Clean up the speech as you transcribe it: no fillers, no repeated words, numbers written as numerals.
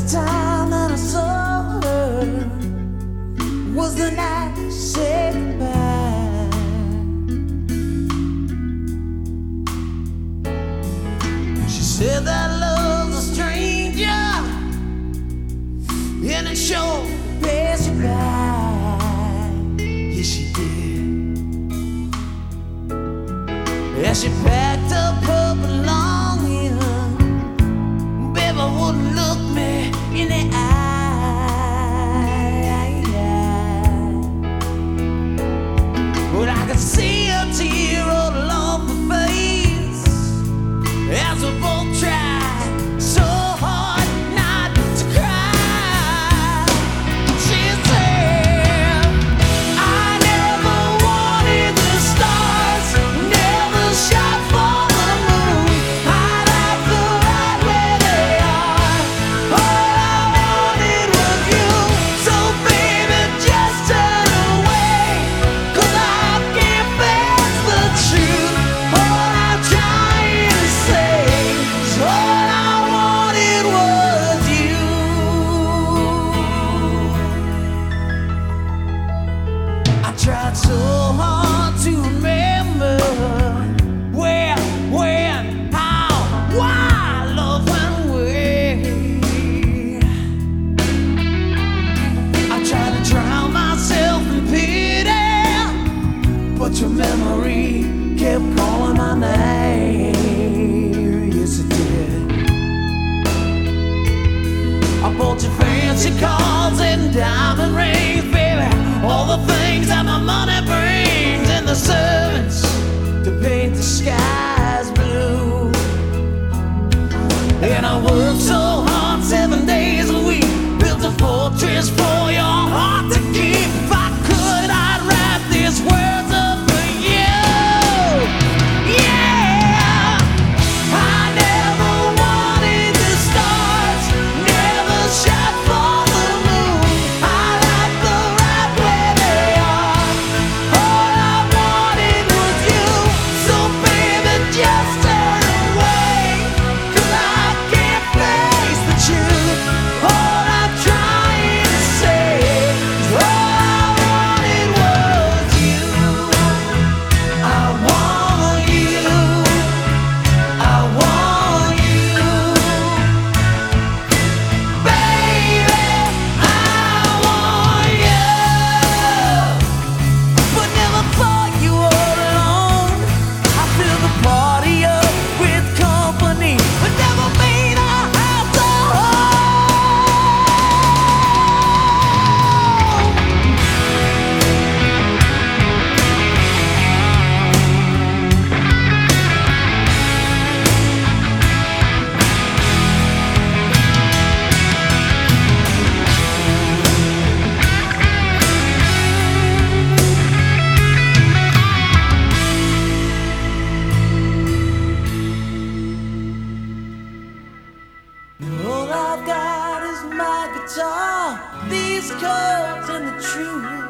first time that I saw her was the night she said goodbye. She said that love's a stranger and it sure pass you by. Yes, she did. As she packed up her belongings, baby wouldn't look me in the eye. But I could see a tear roll along her face as we both tried so hard not to cry. She said, I never wanted the stars, never shot for the moon. I like the right where they are. All I wanted was you. So baby, just turn away, 'cause I can't face the truth. All I'm trying to say is all I wanted was you. I tried so hard to remember where, when, how, why love went away. I tried to drown myself in pity, but your memory kept calling my name. Yes, it did. I bought you fancy cars and diamond rings, baby, all the things that my money brings, and the servants to paint the skies blue. And I worked so hard 7 days a week, built a fortress for your heart to keep. If I could, I'd wrap these words up for you. Yeah, I never wanted the stars, never shot for the moon. I like the right where they are. All I wanted was you. So baby, just turn away, 'cause I can't face the truth. All I'm trying to say is all I wanted was you. I want you. I want you. Baby, I want you. But never thought you were alone. I fill the party up with company, but never made our house a home. All I've got is my guitar, these chords and the truth.